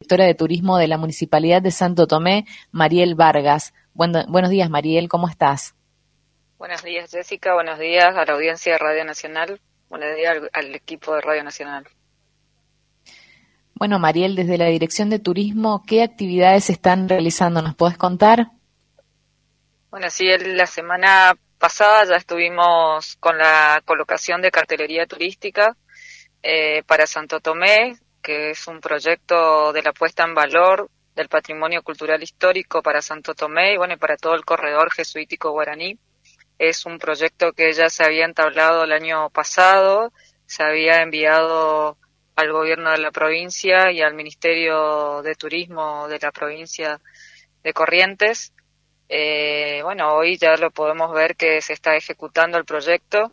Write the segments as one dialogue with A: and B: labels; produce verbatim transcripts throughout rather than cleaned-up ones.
A: directora de turismo de la Municipalidad de Santo Tomé, Mariel Vargas. Bueno, buenos días, Mariel, ¿cómo estás?
B: Buenos días, Jessica. Buenos días a la audiencia de Radio Nacional. Buenos días al, al equipo de Radio Nacional.
A: Bueno, Mariel, desde la Dirección de Turismo, ¿qué actividades están realizando? ¿Nos podés contar?
B: Bueno, sí, el- la semana pasada ya estuvimos con la colocación de cartelería turística eh, para Santo Tomé, que es un proyecto de la puesta en valor del patrimonio cultural histórico para Santo Tomé y bueno, y para todo el corredor jesuítico guaraní. Es un proyecto que ya se había entablado el año pasado, se había enviado al gobierno de la provincia y al Ministerio de Turismo de la provincia de Corrientes. Eh, bueno, hoy ya lo podemos ver que se está ejecutando el proyecto.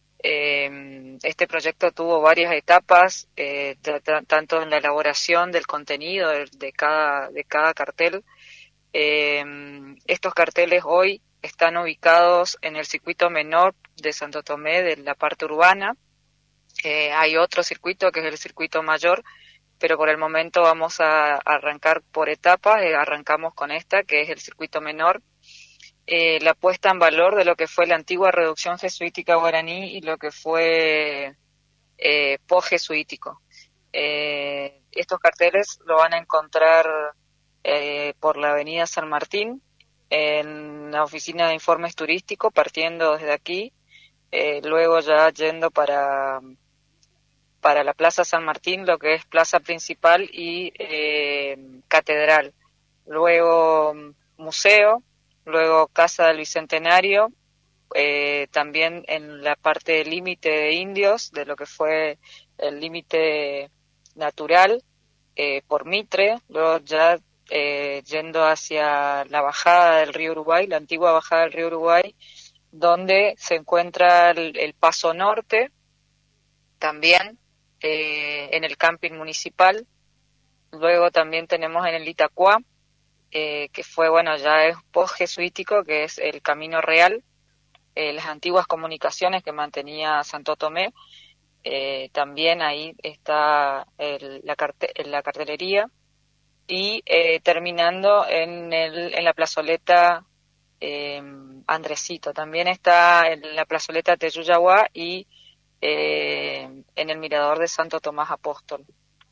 B: Eh, este proyecto tuvo varias etapas, eh, t- t- tanto en la elaboración del contenido de, de cada, de cada cartel. Eh, Estos carteles hoy están ubicados en el circuito menor de Santo Tomé, de la parte urbana. Eh, hay otro circuito que es el circuito mayor, pero por el momento vamos a arrancar por etapas. Eh, arrancamos con esta, que es el circuito menor. Eh, la puesta en valor de lo que fue la antigua reducción jesuítica guaraní y lo que fue eh, post-jesuítico. Eh, estos carteles lo van a encontrar eh, por la avenida San Martín, en la oficina de informes turísticos, partiendo desde aquí, eh, luego ya yendo para, para la Plaza San Martín, lo que es plaza principal y eh, catedral, luego museo, luego Casa del Bicentenario, eh, también en la parte límite de indios, de lo que fue el límite natural, eh, por Mitre, luego ya eh, yendo hacia la bajada del río Uruguay, la antigua bajada del río Uruguay, donde se encuentra el, el Paso Norte, también eh, en el camping municipal. Luego también tenemos en el Itacuá, eh, que fue, bueno, ya es post-jesuítico, que es el Camino Real, eh, las antiguas comunicaciones que mantenía Santo Tomé. Eh, también ahí está el, la, carte, la cartelería y eh, terminando en, el, en la plazoleta eh, Andresito. También está en la plazoleta Teyuyahuá y eh, en el mirador de Santo Tomás Apóstol.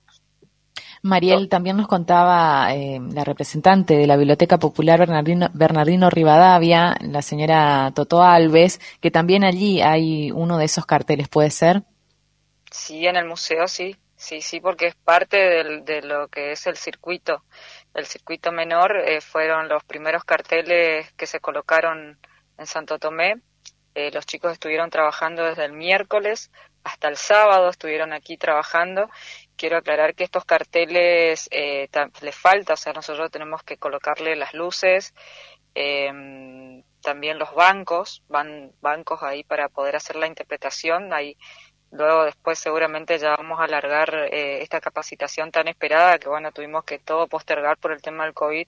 A: Mariel, también nos contaba eh, la representante de la Biblioteca Popular Bernardino, Bernardino Rivadavia, la señora Toto Alves, que también allí hay uno de esos carteles, ¿puede ser?
B: Sí, en el museo sí, sí, sí, porque es parte del, de lo que es el circuito. El circuito menor eh, fueron los primeros carteles que se colocaron en Santo Tomé. Eh, los chicos estuvieron trabajando desde el miércoles hasta el sábado, estuvieron aquí trabajando. Quiero aclarar que estos carteles eh, les falta, o sea, nosotros tenemos que colocarle las luces, eh, también los bancos, van bancos ahí para poder hacer la interpretación. Ahí luego después seguramente ya vamos a alargar eh, esta capacitación tan esperada que bueno, tuvimos que todo postergar por el tema del COVID,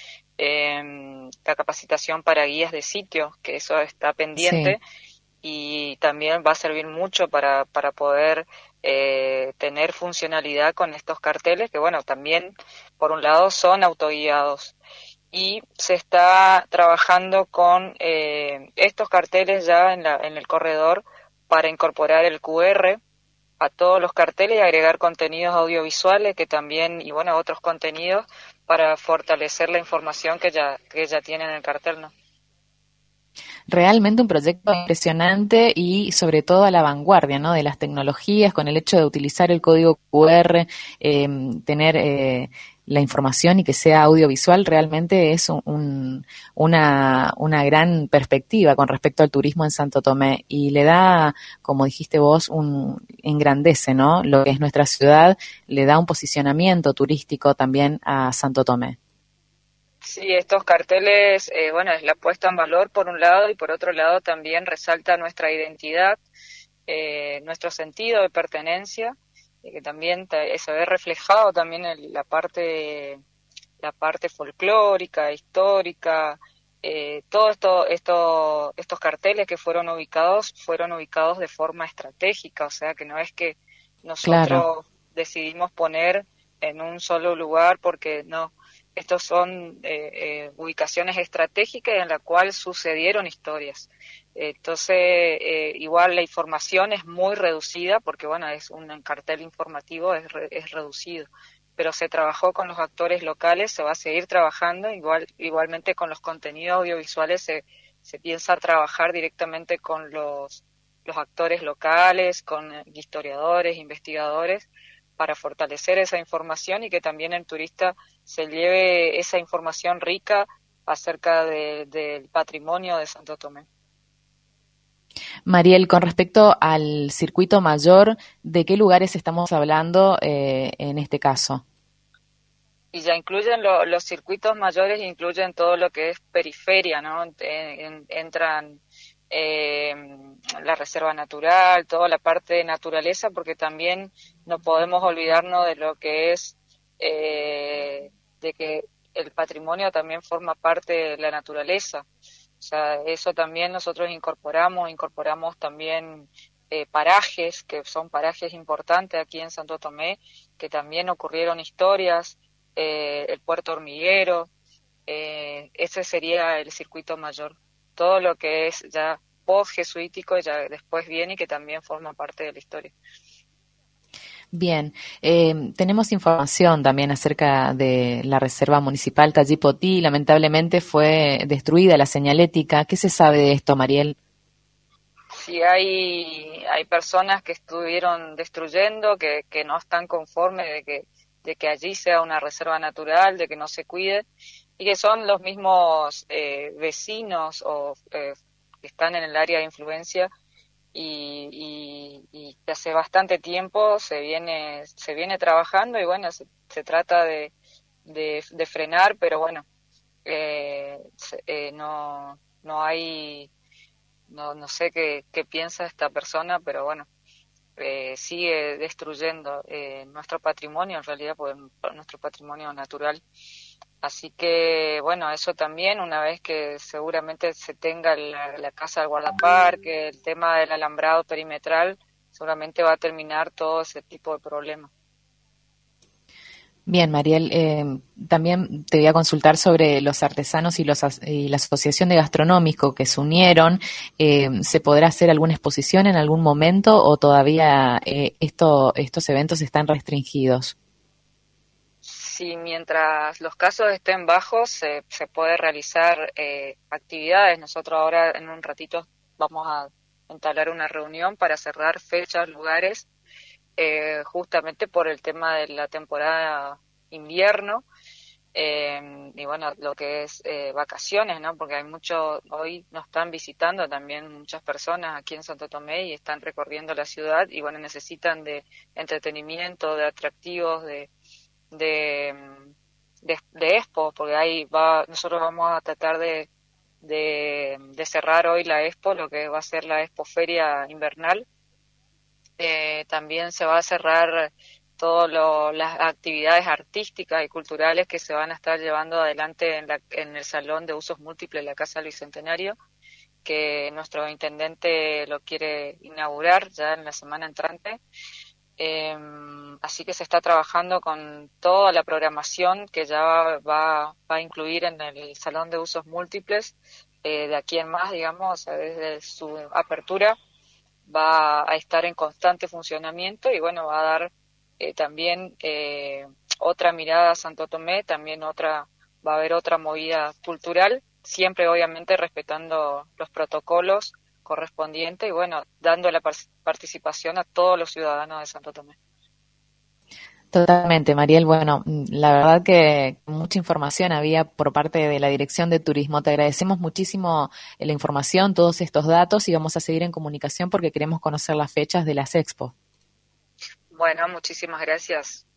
B: eh, la capacitación para guías de sitio, que eso está
A: Sí.
B: pendiente y también va a servir mucho para, para poder eh, tener funcionalidad con estos carteles que bueno, también por un lado son autoguiados y se está trabajando con eh, estos carteles ya en, la, en el corredor para incorporar el Q R a todos los carteles y agregar contenidos audiovisuales que también, y bueno, otros contenidos para fortalecer la información que ya, que ya tiene en el cartel, ¿no?
A: Realmente un proyecto impresionante y sobre todo a la vanguardia, ¿no? De las tecnologías, con el hecho de utilizar el código Q R, eh, tener eh, la información y que sea audiovisual, realmente es un, una, una gran perspectiva con respecto al turismo en Santo Tomé y le da, como dijiste vos, un engrandece, ¿no? Lo que es nuestra ciudad, le da un posicionamiento turístico también a Santo Tomé.
B: Sí, estos carteles, eh, bueno, es la puesta en valor por un lado y por otro lado también resalta nuestra identidad, eh, nuestro sentido de pertenencia, y que también te, se ve reflejado también en la parte, la parte folclórica, histórica, eh, todo esto, esto, estos carteles que fueron ubicados, fueron ubicados de forma estratégica, o sea que no es que
A: Claro.
B: nosotros decidimos poner en un solo lugar, porque no, estos son eh, eh, ubicaciones estratégicas en la cual sucedieron historias. Entonces, eh, igual la información es muy reducida, porque bueno, es un cartel informativo, es, re, es reducido, pero se trabajó con los actores locales, se va a seguir trabajando, igual igualmente con los contenidos audiovisuales se, se piensa trabajar directamente con los, los actores locales, con historiadores, investigadores, para fortalecer esa información y que también el turista se lleve esa información rica acerca de, del patrimonio de Santo Tomé.
A: Mariel, con respecto al circuito mayor, ¿de qué lugares estamos hablando eh, en este caso?
B: Y ya incluyen lo, los circuitos mayores, incluyen todo lo que es periferia, ¿no? En, en, entran eh, la reserva natural, toda la parte de naturaleza, porque también no podemos olvidarnos de lo que es, eh, de que el patrimonio también forma parte de la naturaleza. O sea, eso también nosotros incorporamos, incorporamos también eh, parajes, que son parajes importantes aquí en Santo Tomé, que también ocurrieron historias, eh, el puerto hormiguero, eh, ese sería el circuito mayor. Todo lo que es ya post-jesuítico ya después viene y que también forma parte de la historia.
A: Bien, eh, tenemos información también acerca de la Reserva Municipal Tallipotí. Lamentablemente fue destruida la señalética. ¿Qué se sabe de esto, Mariel?
B: Sí, hay, hay personas que estuvieron destruyendo, que, que no están conformes de que, de que allí sea una reserva natural, de que no se cuide, y que son los mismos eh, vecinos o eh, que están en el área de influencia. Y, y, y hace bastante tiempo se viene se viene trabajando y bueno, se, se trata de, de, de frenar, pero bueno, eh, eh, no no hay, no no sé qué, qué piensa esta persona, pero bueno, eh, sigue destruyendo eh, nuestro patrimonio, en realidad, pues, nuestro patrimonio natural. Así que, bueno, eso también, una vez que seguramente se tenga la, la casa del guardaparque, el tema del alambrado perimetral, seguramente va a terminar todo ese tipo de problemas.
A: Bien, Mariel, eh, también te voy a consultar sobre los artesanos y, los, y la Asociación de Gastronómico que se unieron. Eh, ¿se podrá hacer alguna exposición en algún momento o todavía eh, esto, estos eventos están restringidos?
B: Sí, mientras los casos estén bajos, se, se puede realizar eh, actividades. Nosotros ahora en un ratito vamos a entablar una reunión para cerrar fechas, lugares, eh, justamente por el tema de la temporada invierno, eh, y bueno, lo que es eh, vacaciones, ¿no? Porque hay mucho, hoy nos están visitando también muchas personas aquí en Santo Tomé y están recorriendo la ciudad y bueno, necesitan de entretenimiento, de atractivos, de de, de, de expo, porque ahí va, nosotros vamos a tratar de, de, de cerrar hoy la expo, lo que va a ser la expo feria invernal. Eh, también se va a cerrar todas las actividades artísticas y culturales que se van a estar llevando adelante en, la, en el Salón de Usos Múltiples de la Casa del Bicentenario, que nuestro intendente lo quiere inaugurar ya en la semana entrante. Eh, así que se está trabajando con toda la programación que ya va, va, va a incluir en el Salón de Usos Múltiples, eh, de aquí en más, digamos, o sea, desde su apertura va a estar en constante funcionamiento y bueno, va a dar eh, también eh, otra mirada a Santo Tomé, también otra, va a haber otra movida cultural, siempre obviamente respetando los protocolos correspondiente y bueno, dando la participación a todos los ciudadanos de Santo Tomé.
A: Totalmente, Mariel. Bueno, la verdad que mucha información había por parte de la Dirección de Turismo. Te agradecemos muchísimo la información, todos estos datos y vamos a seguir en comunicación porque queremos conocer las fechas de las expos.
B: Bueno, muchísimas gracias.